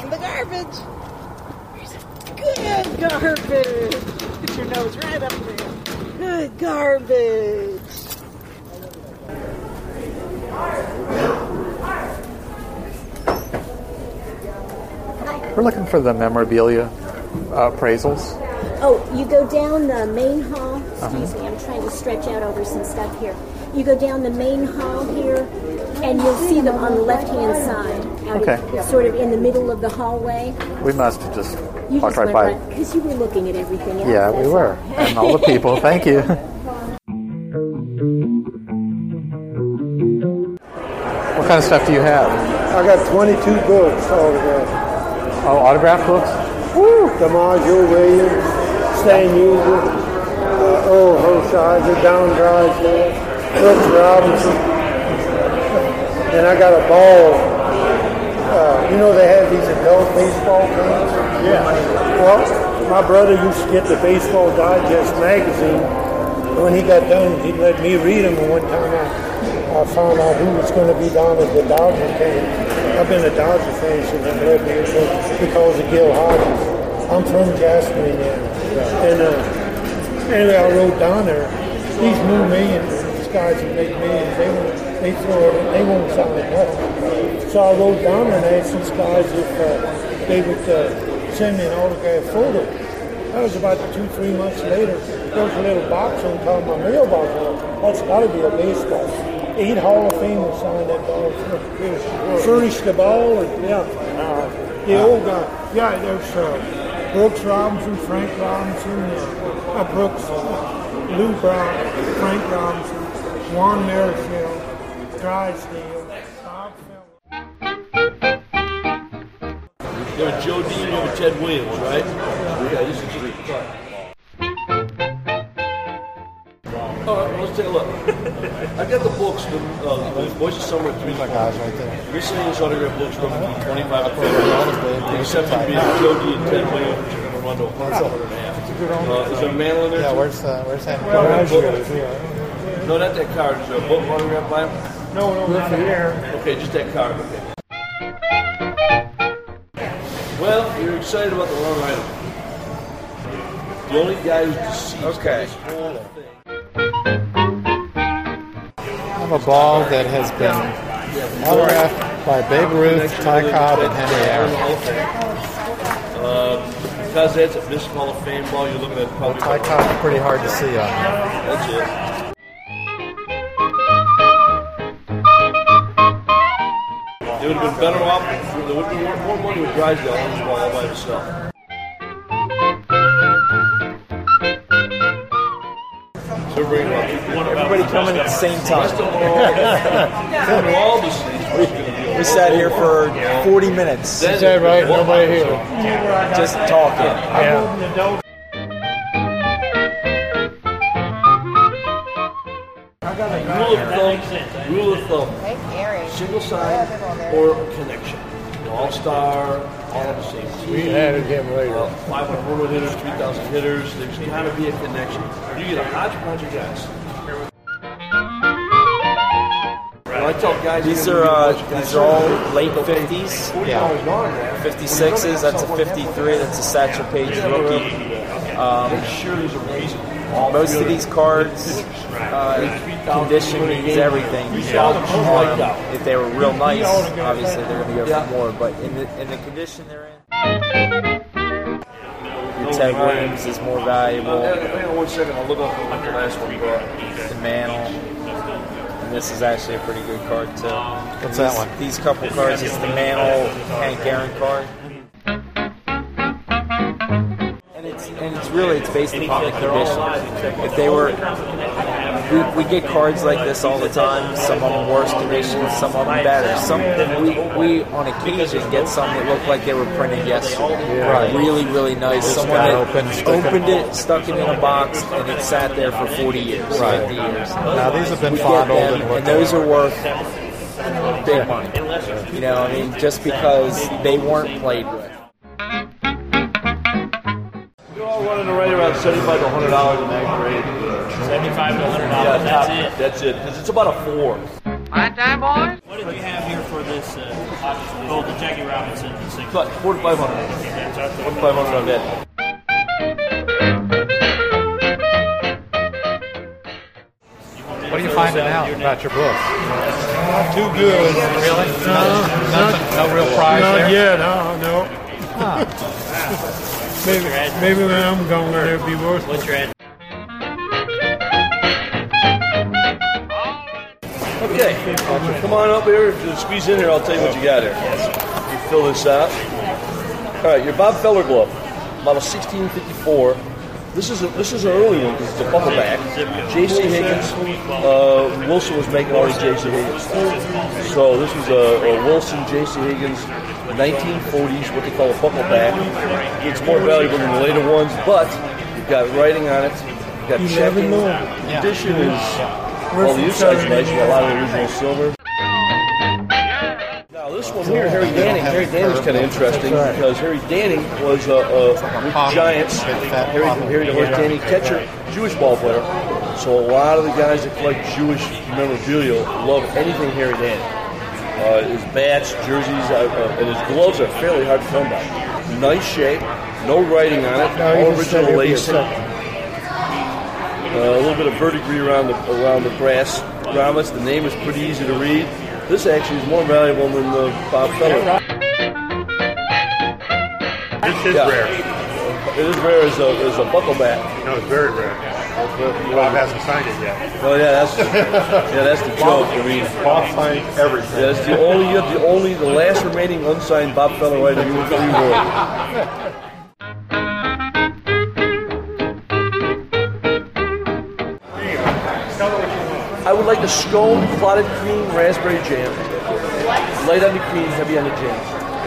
find the garbage. Good garbage. Get your nose right up there. Good garbage. We're looking for the memorabilia appraisals. Oh, you go down the main hall. Excuse me, I'm trying to stretch out over some stuff here. You go down the main hall here, and you'll see them on the left-hand side. Sort of in the middle of the hallway. We must have just You walked just right went by. because you were looking at everything else. Yeah, we were. And all the people. Thank you. What kind of stuff do you have? I got 22 books autographed. Oh, autograph books? Woo! DiMaggio, Williams, Stan Musial, Earl Hershiser, Don Drysdale, Brooks Robinson. And I got a ball. You know they have these adult baseball games? Yeah. Well, my brother used to get the Baseball Digest magazine. When he got done, he'd let me read them. And one time I found out who was going to be down at the Dodger game. I've been a Dodger fan since I'm 11 years old because of Gil Hodges. I'm from Jasper, Indiana. And anyway, I wrote down there, these new millionaires, these guys who make millions, they won't sign nothing. So I wrote down and asked these guys if they would send me an autographed photo. That was about 2-3 months later. There was a little box on top of my mailbox. That's got to be a baseball. 8 Hall of Famers signed that ball. Furnished the ball, and the old guy. Yeah, there's Brooks Robinson, Frank Robinson, Brooks, Lou Brown, Frank Robinson, Juan Marichal, Drysdale, Bob Feller. You have Joe Dean, you have Ted Williams, right? Yeah, this is 3. All right, well, let's take a look. I got the books, the Voice of Summer 3. My guys right there. Miscellaneous autograph books from 25 to 50. Except for being Joe D and Ted Williams, which are going to run to $1.5. Is there a mail in there? Yeah, too? where's that? No, not that card. Is there a book autograph by him? No, not here. Okay, just that card. Okay. Well, you're excited about the wrong item. The only guy who's deceased. Okay. This whole thing. I have a ball that has been autographed by Babe Ruth, Ty Cobb, and Henry Aaron. Because that's a missed Hall of Fame ball, you're looking at probably. Ty Cobb's pretty hard to see on there. That's it. It would have been better off. There would be more money with Drysdale on this ball all by himself. So Everybody coming at the same time. We're all deceased. We sat here for 40 minutes. Is that right? Nobody here. Just talking. Yeah. Rule of thumb. Single sign or connection. All-star, all on the same team. We added him later. 500 home hitters, 3,000 hitters. There's got to be a connection. You get a hodgepodge of guys. I tell guys These are all late 50s. Yeah. 56s. That's a 53. That's a Satchel Paige rookie. Sure, there's a reason. Most of these cards, condition means everything. If they were real nice, obviously they're going to go for more. But in the condition they're in, your Ted Williams is more valuable. Hang on 1 second. I'll look up what the last one brought. The Mantle. And this is actually a pretty good card too. What's that one? These couple cards is the Mantle Hank Aaron card. And it's based upon the condition. If they were, we get cards like this all the time. Some of them worse condition, some of them better. Some we on occasion get some that look like they were printed yesterday. Right. Really, really nice. Someone got that opened it, stuck it in a box, and it sat there for 40 years, Right. 50 years. Now these have been We get fondled them, and and those are worth big money. You know, I mean, just because they weren't played with. They're all running right around $75 to $100 in that grade. $75 to $100. Yeah, That's it. That's it. Because it's about a 4. What did you have here for this? Both the Jackie Robinson and 6? cut, 4 to 500. 4 to 500 on that. What are you finding out about your book? Not too good. Really? No real prize Not there? yet, no. Maybe when I'm gone, it'll be worth it. What's your address? Okay, come on up here. Just squeeze in here. I'll tell you what you got here. You fill this out. All right, your Bob Feller glove, model 1654. This is an early one because it's a buckle back. J.C. Higgins. Wilson was making all these J.C. Higgins stuff. So this was a Wilson J.C. Higgins 1940s, what they call a buckle back. It's more valuable than the later ones, but you've got writing on it. You've got checking. The condition is, well, the inside's nice. You got a lot of original silver. Now this one here, Harry Danning. Harry Danning's kind of interesting because Harry Danning was with the Giants. Harry Danning, catcher, Jewish ball player. So a lot of the guys that collect Jewish memorabilia love anything Harry Danning. His bats, jerseys, and his gloves are fairly hard to come by. Nice shape, no writing on it, all original lacing. A little bit of verdigris around the brass grommets. The name is pretty easy to read. This actually is more valuable than the Bob Feller. This is rare. It is rare as a buckle back. No, it's very rare. Bob hasn't signed it yet. Oh yeah, that's the joke. I mean, Bob signed everything. Yeah, it's the last remaining unsigned Bob Feller writer in the free world. I would like the scone clotted cream raspberry jam. Light on the cream, heavy on the jam.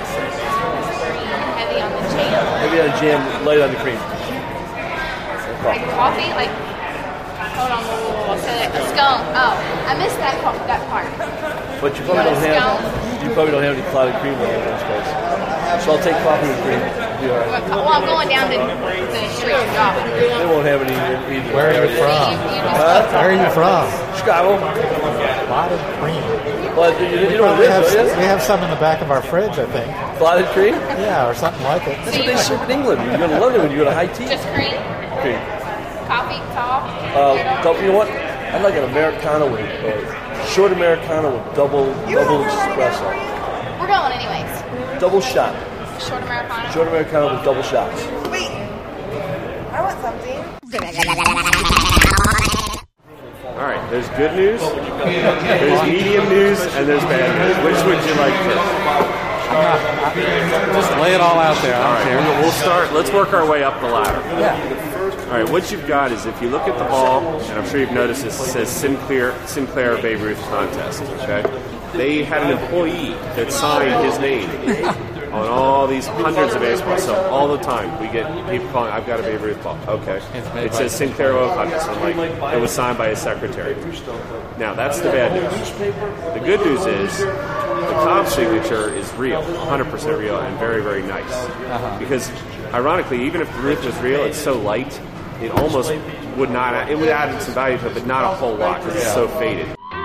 Heavy on the jam. Heavy on the jam, light on the cream. Like coffee, like. Hold on, whoa. So a scone. Oh, I missed that part. But you probably don't have any clotted cream in this place. So I'll take coffee with cream. Well, I'm going down to the street and drop it. They won't have any either. Where are you from? Where are you from? Chicago. Clotted cream. Well, you don't live there, We have some in the back of our fridge, I think. Clotted cream? Yeah, or something like it. That's what they serve in England. You go to London when you go to high tea. Just cream? Cream. Coffee, tall? You know what? I'd like an Americano with short Americano with double espresso. We're going anyways. Double shot. Short Americano? Short Americano with double shots. Wait, I want something. All right, there's good news, there's medium news, and there's bad news. Which would you like first? Just lay it all out there. I don't care. We'll start. Let's work our way up the ladder. Yeah. All right, what you've got is, if you look at the ball, and I'm sure you've noticed this, it says Sinclair Babe Ruth contest, okay? They had an employee that signed his name on all these hundreds of baseballs. So all the time we get people calling, I've got a Babe Ruth ball. Okay. It says Sinclair contest. I'm like, it was signed by his secretary. Now, that's the bad news. The good news is the Cobb signature is real, 100% real, and very, very nice. Because, ironically, even if the Ruth was real, it's so light, it almost would not, it would add some value to it, but not a whole lot because it's so faded.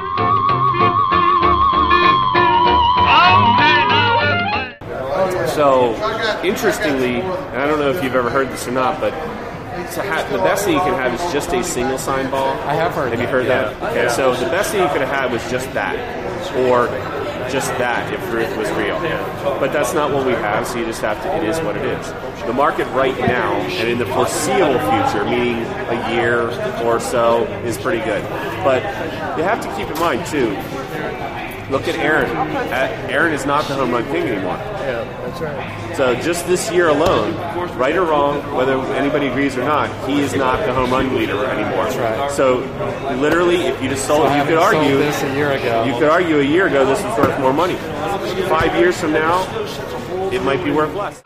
So, interestingly, and I don't know if you've ever heard this or not, but the best thing you can have is just a single sign ball. I have heard. Have you heard that? Okay, so the best thing you could have had was just that, or just that if Ruth was real. But that's not what we have, so you just have to, it is what it is. The market right now, and in the foreseeable future, meaning a year or so, is pretty good. But you have to keep in mind, too, look at Aaron. Aaron is not the home run king anymore. Yeah, that's right. So just this year alone, right or wrong, whether anybody agrees or not, he is not the home run leader anymore. That's right. So literally, if you just sold, you could argue this a year ago. You could argue a year ago this was worth more money. 5 years from now, it might be worth less.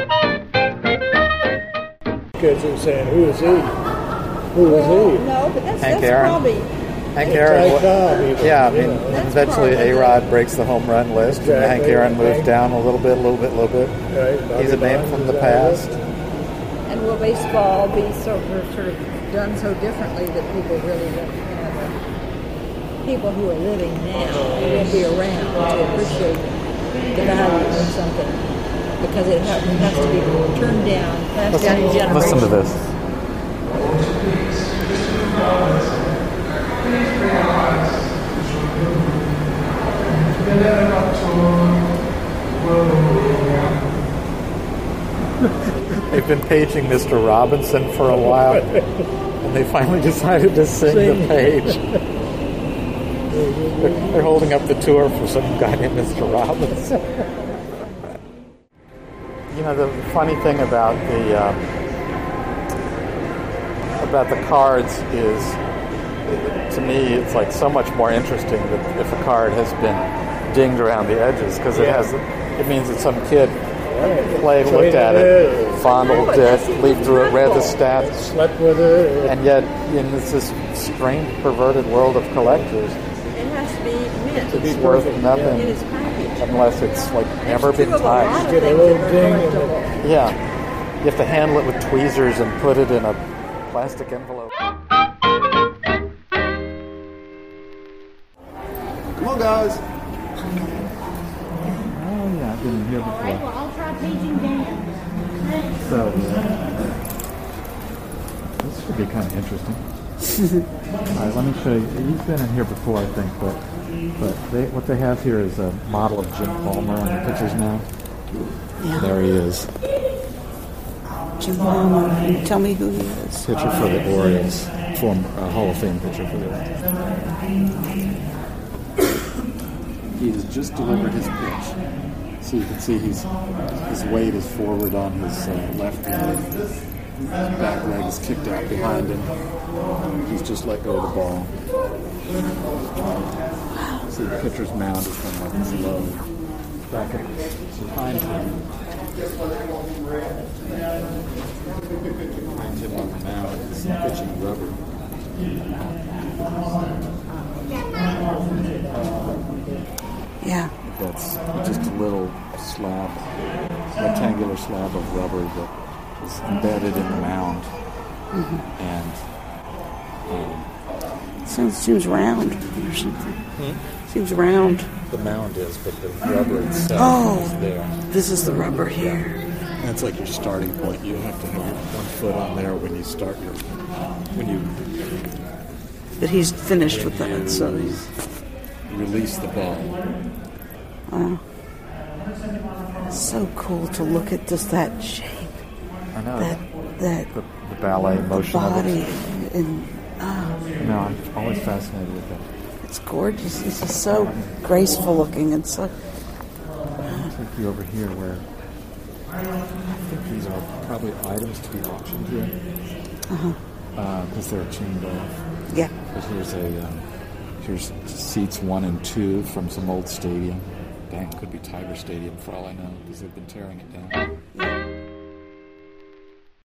Kids are saying, who is he? Who is he? No, but that's Aaron. probably. Hank Aaron. Yeah, I mean, eventually A-Rod breaks the home run list. Exactly. Hank Aaron moves down a little bit. Right. He's a name from the past. And will baseball be sort of done so differently that people really don't have people who are living now will be around to appreciate the value of something, the because it has to be turned down, passed down in generations. Listen to this. They've been paging Mr. Robinson for a while, and they finally decided to sing the page. They're holding up the tour for some guy named Mr. Robinson. You know, the funny thing about the cards is, to me, it's like so much more interesting that if a card has been dinged around the edges, because it means that some kid looked at it, fondled it, leafed through it, read the stats, slept with it, and yet in this strange, perverted world of collectors, It has to be mint. it's worth nothing It is packaged. unless it's like never been True of a lot touched. of Get a things little that are ding in collectible. Yeah, you have to handle it with tweezers and put it in a plastic envelope. Come on, guys. Oh yeah, I've been in here All right, before. well, I'll try paging down. So this should be kind of interesting. All right, let me show you. You've been in here before, I think, but what they have here is a model of Jim Palmer on the pictures now. Yeah. There he is. Jim Palmer. Can you tell me who he is? Pitcher for the Orioles, former Hall of Fame pitcher for the Orioles. He has just delivered his pitch. So you can see his weight is forward on his left leg. His back leg is kicked out behind him. He's just let go of the ball. See the pitcher's mound is kind of like this low. Back behind him. Behind him on the mound is pitching rubber. Yeah. That's just a little slab, rectangular slab of rubber that is embedded in the mound. And Seems round or something. Seems round. the mound is, but the rubber itself is there. This is the rubber here. That's like your starting point. You have to have your 1 foot on there when you start your But he's finished with that, so he's... release the ball. Wow. So cool to look at just that shape. I know That the ballet motion of body it. and No, I'm always fascinated with that. it's gorgeous. It's just so graceful looking and so. I'll take you over here where I think these are probably items to be auctioned here because they're chained off. Yeah. But here's seats 1 and 2 from some old stadium. Dang, could be Tiger Stadium for all I know because they've been tearing it down. Yeah.